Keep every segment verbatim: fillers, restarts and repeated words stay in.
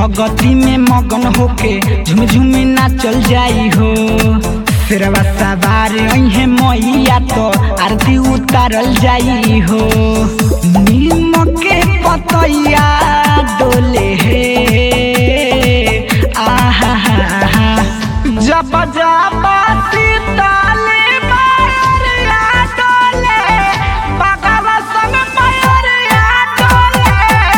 भगती में मगन होके झुम झुम नाचल जाई हो। शेरवा सवार अहे मैया तो आरती उतारल जाई हो। नीम के पतैया डोले हे आहा जब जब सीताले मायरिया डोले बगवा संग मायरिया डोले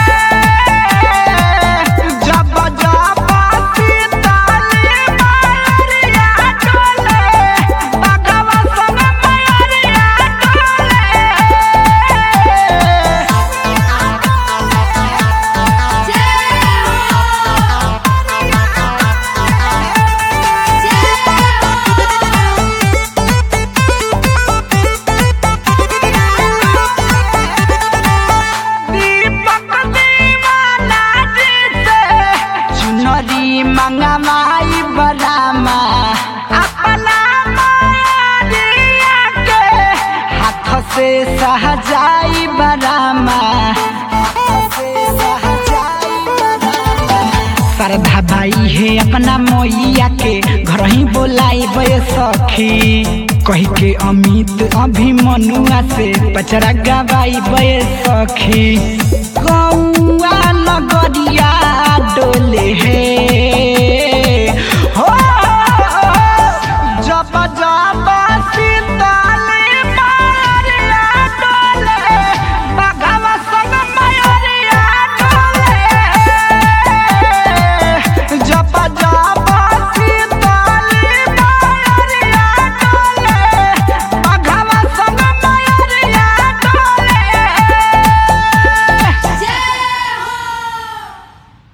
जब जब सीताले मायरिया डोले बगवा संग मायरिया मंगा माई बरामा अपना माया के हाथ से सहजाई बरामा श्रद्धा भाई है अपना मैया के घर ही बोलाई बे सखी कही के अमित अभिमनुआ से पचरा गवाई बे सखी गौआ नगरिया डोले हे।